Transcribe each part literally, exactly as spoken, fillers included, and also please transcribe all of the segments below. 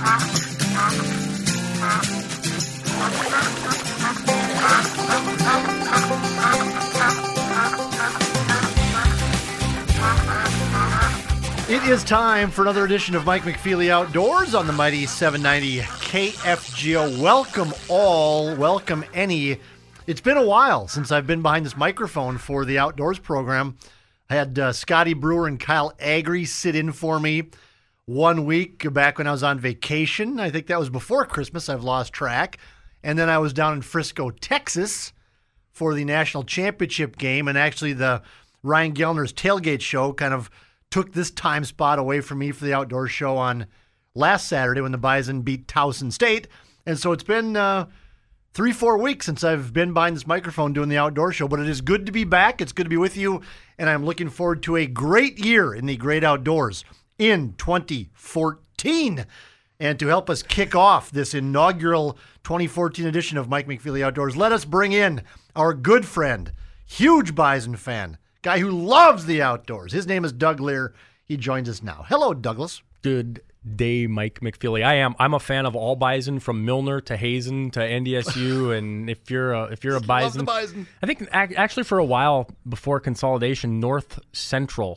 It is time for another edition of Mike McFeely Outdoors on the mighty seven ninety K F G O. Welcome all, welcome any. It's been a while since I've been behind this microphone for the Outdoors program. I had uh, Scotty Brewer and Kyle Agri sit in for me one week back when I was on vacation. I think that was before Christmas. I've lost track. And then I was down in Frisco, Texas for the national championship game. And actually the Ryan Gellner's tailgate show kind of took this time spot away from me for the Outdoor show on last Saturday when the Bison beat Towson State. And so it's been uh, three, four weeks since I've been behind this microphone doing the Outdoor show. But it is good to be back. It's good to be with you. And I'm looking forward to a great year in the great outdoors in twenty fourteen. And to help us kick off this inaugural twenty fourteen edition of Mike McFeely Outdoors, let us bring in our good friend, huge Bison fan, guy who loves the outdoors. His name is Doug Lear. He joins us now. Hello, Douglas. Good day, Mike McFeely. I am. I'm a fan of all Bison, from Milner to Hazen to N D S U. And if you're a if you're a Bison, love the Bison. I think ac- actually for a while before consolidation, North Central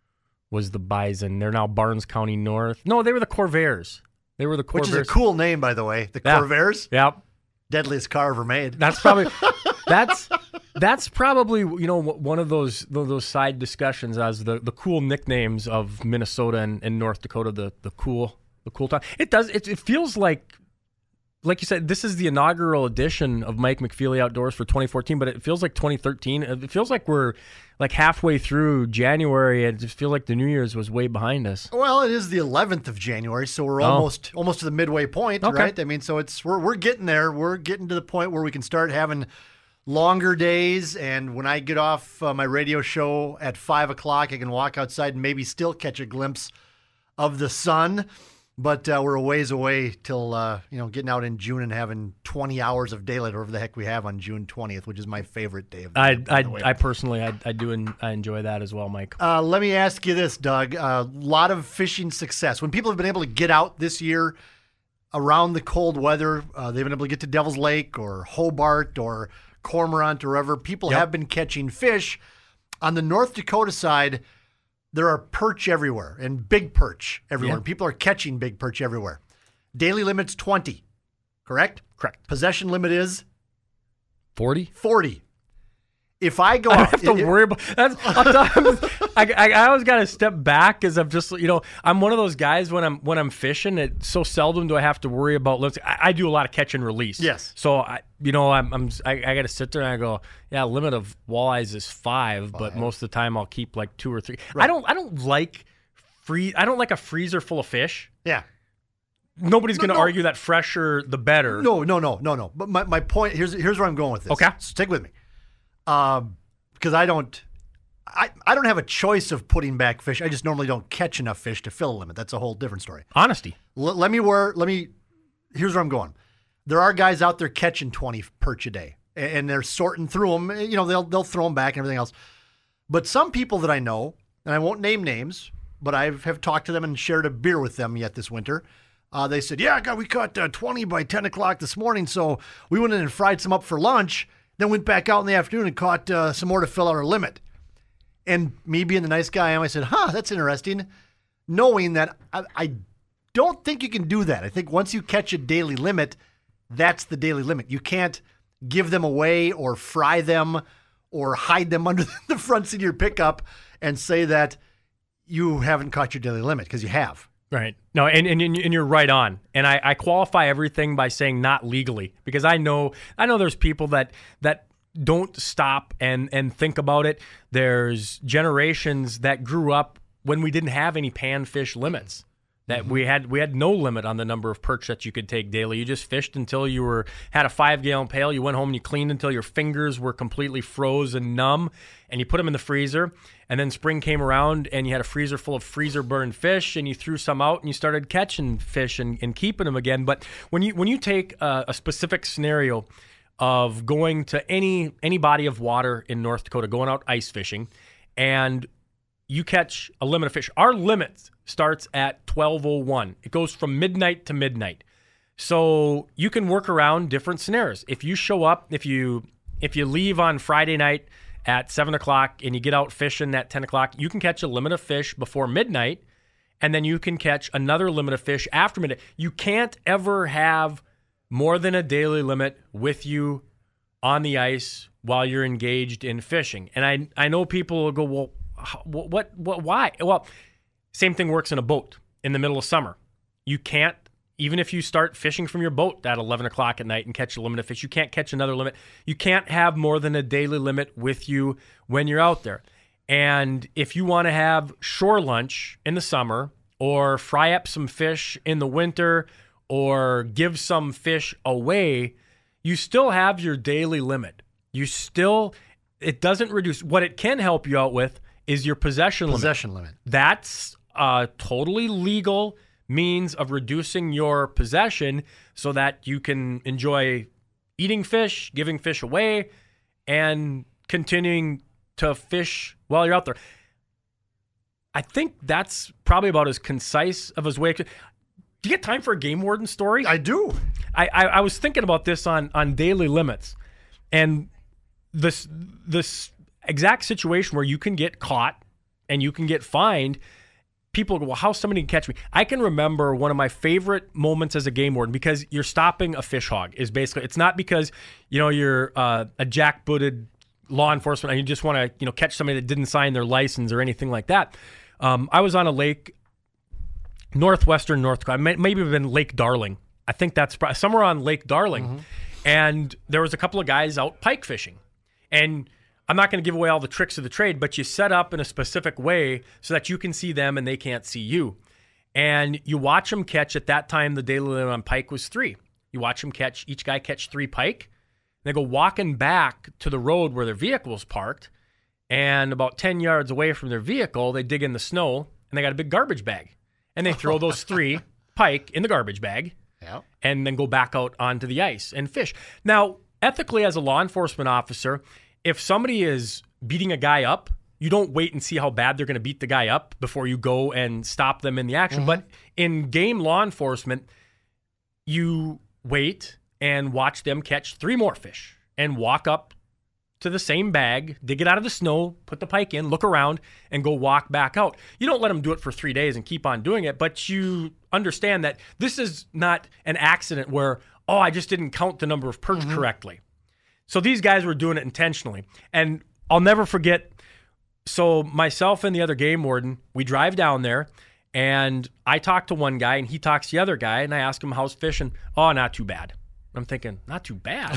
was the Bison. They're now Barnes County North. No, they were the Corvairs. They were the Corvairs. Which is a cool name, by the way. The Yeah. Corvairs. Yep. Deadliest car ever made. That's probably that's that's probably you know one of those those side discussions as the, the cool nicknames of Minnesota and, and North Dakota. The the cool the cool time. It does. It, it feels like like you said. This is the inaugural edition of Mike McFeely Outdoors for twenty fourteen, but it feels like twenty thirteen. It feels like we're like halfway through January. It just feels like the New Year's was way behind us. Well, it is the eleventh of January, so we're Oh. almost almost to the midway point, Okay. right? I mean, so it's we're we're getting there. We're getting to the point where we can start having longer days. And when I get off uh, my radio show at five o'clock, I can walk outside and maybe still catch a glimpse of the sun. But uh, we're a ways away till uh, you know getting out in June and having twenty hours of daylight, or whatever the heck we have on June twentieth, which is my favorite day of the I year, by I, the way. I personally I, I do en- I enjoy that as well, Mike. Uh, let me ask you this, Doug. A uh, lot of fishing success. When people have been able to get out this year around the cold weather, uh, they've been able to get to Devil's Lake or Hobart or Cormorant or wherever, people Yep. have been catching fish. On the North Dakota side, there are perch everywhere and big perch everywhere. Yeah. People are catching big perch everywhere. Daily limit's twenty, correct? Correct. Possession limit is forty. forty. If I go I don't out, have to it- worry about that's. I'm, I, I I always got to step back because I'm just you know I'm one of those guys when I'm when I'm fishing. It so seldom do I have to worry about limits. I, I do a lot of catch and release. Yes. So I you know I'm, I'm I, I got to sit there and I go yeah limit of walleyes is five, but most of the time I'll keep like two or three. I don't I don't like free. I don't like a freezer full of fish. yeah. Nobody's No, going to no. argue that fresher the better. No, no, no, no, no. But my, my point, here's here's where I'm going with this. Okay. Stick with me. Um, because I don't I, I don't have a choice of putting back fish. I just normally don't catch enough fish to fill a limit. That's a whole different story. Honesty. L- let me where let me here's where I'm going. There are guys out there catching twenty perch a day, and, and they're sorting through them. You know, they'll they'll throw them back and everything else. But some people that I know, and I won't name names, but I have talked to them and shared a beer with them yet this winter. Uh, they said, yeah, God, we caught uh, twenty by ten o'clock this morning, so we went in and fried some up for lunch, then went back out in the afternoon and caught uh, some more to fill out our limit. And me being the nice guy I am, I said, huh, that's interesting, knowing that I, I don't think you can do that. I think once you catch a daily limit, that's the daily limit. You can't give them away or fry them or hide them under the front seat of your pickup and say that you haven't caught your daily limit, because you have. Right. No, and, and and you're right on. And I, I qualify everything by saying not legally, because I know I know there's people that that don't stop and and think about it. There's generations that grew up when we didn't have any panfish limits. That mm-hmm. we had we had no limit on the number of perch that you could take daily. You just fished until you were had a five gallon pail. You went home and you cleaned until your fingers were completely froze and numb, and you put them in the freezer. And then spring came around and you had a freezer full of freezer burned fish, and you threw some out and you started catching fish and, and keeping them again. But when you when you take a, a specific scenario of going to any any body of water in North Dakota, going out ice fishing, and you catch a limit of fish. Our limit starts at twelve oh one. It goes from midnight to midnight. So you can work around different scenarios. If you show up, if you if you leave on Friday night at seven o'clock and you get out fishing at ten o'clock, you can catch a limit of fish before midnight, and then you can catch another limit of fish after midnight. You can't ever have more than a daily limit with you on the ice while you're engaged in fishing. And I I know people will go, well, what, what, what, why? Well, same thing works in a boat in the middle of summer. You can't, even if you start fishing from your boat at eleven o'clock at night and catch a limit of fish, you can't catch another limit. You can't have more than a daily limit with you when you're out there. And if you want to have shore lunch in the summer or fry up some fish in the winter or give some fish away, you still have your daily limit. You still, it doesn't reduce. What it can help you out with is your possession limit. Possession limit. That's a totally legal means of reducing your possession so that you can enjoy eating fish, giving fish away, and continuing to fish while you're out there. I think that's probably about as concise of a way. Do you get time for a game warden story? I do. I, I, I was thinking about this on, on daily limits, and this this exact situation where you can get caught and you can get fined. People go, well, how's somebody can catch me? I can remember one of my favorite moments as a game warden, because you're stopping a fish hog. Is basically, it's not because, you know, you're uh, a jackbooted law enforcement and you just want to, you know, catch somebody that didn't sign their license or anything like that. Um, I was on a lake, northwestern North Dakota, maybe even Lake Darling. I think that's probably somewhere on Lake Darling. Mm-hmm. And there was a couple of guys out pike fishing. And I'm not going to give away all the tricks of the trade, but you set up in a specific way so that you can see them and they can't see you. And you watch them catch. At that time, the daily limit on pike was three. You watch them catch, each guy catch three pike. And they go walking back to the road where their vehicle was parked. And about ten yards away from their vehicle, they dig in the snow and they got a big garbage bag. And they throw those three pike in the garbage bag. Yeah. And then go back out onto the ice and fish. Now, ethically, as a law enforcement officer, if somebody is beating a guy up, you don't wait and see how bad they're going to beat the guy up before you go and stop them in the action. Mm-hmm. But in game law enforcement, you wait and watch them catch three more fish and walk up to the same bag, dig it out of the snow, put the pike in, look around, and go walk back out. You don't let them do it for three days and keep on doing it, but you understand that this is not an accident where, oh, I just didn't count the number of perch mm-hmm. correctly. So these guys were doing it intentionally. And I'll never forget, so myself and the other game warden, we drive down there, and I talk to one guy, and he talks to the other guy, and I ask him, how's fishing? Oh, not too bad. I'm thinking, not too bad?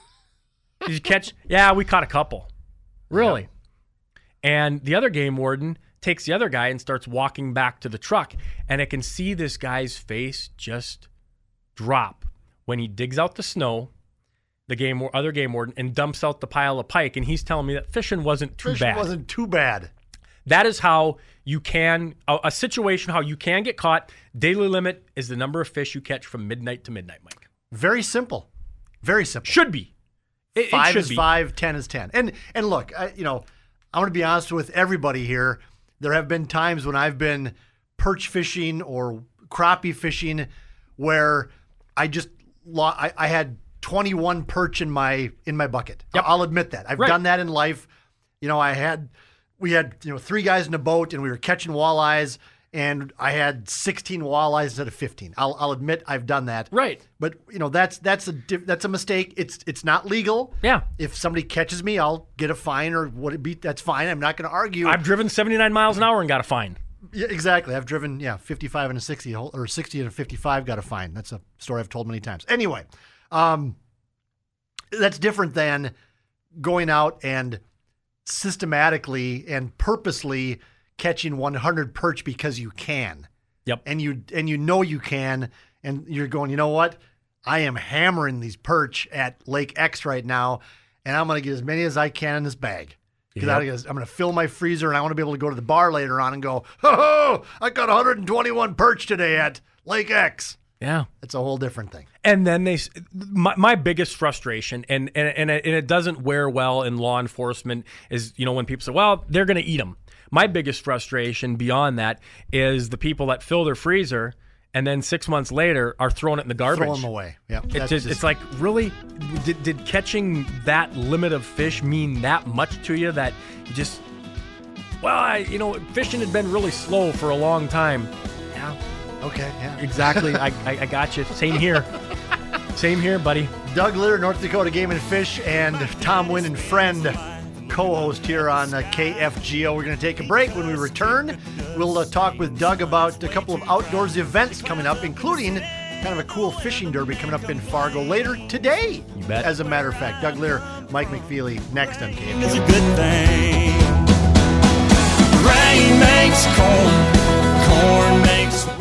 Did you catch? Yeah, we caught a couple. Really? Yep. And the other game warden takes the other guy and starts walking back to the truck, and I can see this guy's face just drop when he digs out the snow, the game other game warden, and dumps out the pile of pike, and he's telling me that fishing wasn't too fishing bad. wasn't too bad. That is how you can, a, a situation how you can get caught. Daily limit is the number of fish you catch from midnight to midnight, Mike. Very simple. Very simple. Should be. It, five it should is be. five, ten is ten. And and look, I, you know, I want to be honest with everybody here. There have been times when I've been perch fishing or crappie fishing where I just lo- I, I had twenty-one perch in my in my bucket. Yep. I'll admit that. I've right. done that in life. You know, I had we had you know three guys in a boat and we were catching walleyes, and I had sixteen walleyes instead of fifteen. I'll I'll admit I've done that. Right. But you know that's that's a that's a mistake. It's it's not legal. Yeah. If somebody catches me, I'll get a fine or what it be. That's fine. I'm not going to argue. I've driven seventy-nine miles an hour and got a fine. Yeah, exactly. I've driven yeah fifty-five and a sixty or sixty and a fifty-five, got a fine. That's a story I've told many times. Anyway, um, that's different than going out and systematically and purposely catching one hundred perch because you can. Yep. And you and you know you can, and you're going, you know what? I am hammering these perch at Lake X right now, and I'm going to get as many as I can in this bag. Because yep. I'm going to fill my freezer, and I want to be able to go to the bar later on and go, ho ho, I got one hundred twenty-one perch today at Lake X. Yeah. It's a whole different thing. And then they, my, my biggest frustration, and, and, and, it, and it doesn't wear well in law enforcement, is, you know, when people say, well, they're going to eat them. My biggest frustration beyond that is the people that fill their freezer and then six months later are throwing it in the garbage. Throw them away. Yeah, It's, just, just, it's like, really, did, did catching that limit of fish mean that much to you that you just, well, I, you know, fishing had been really slow for a long time. Yeah. Okay, yeah. Exactly. I, I, I got you. Same here. Same here, buddy. Doug Lear, North Dakota Game and Fish, and Tom Wynn and friend, co-host here on uh, K F G O. We're going to take a break. When we return, we'll uh, talk with Doug about a couple of outdoors events coming up, including kind of a cool fishing derby coming up in Fargo later today. You bet. As a matter of fact, Doug Lear, Mike McFeely, next on K F G O. It's a good thing. Rain makes corn, corn makes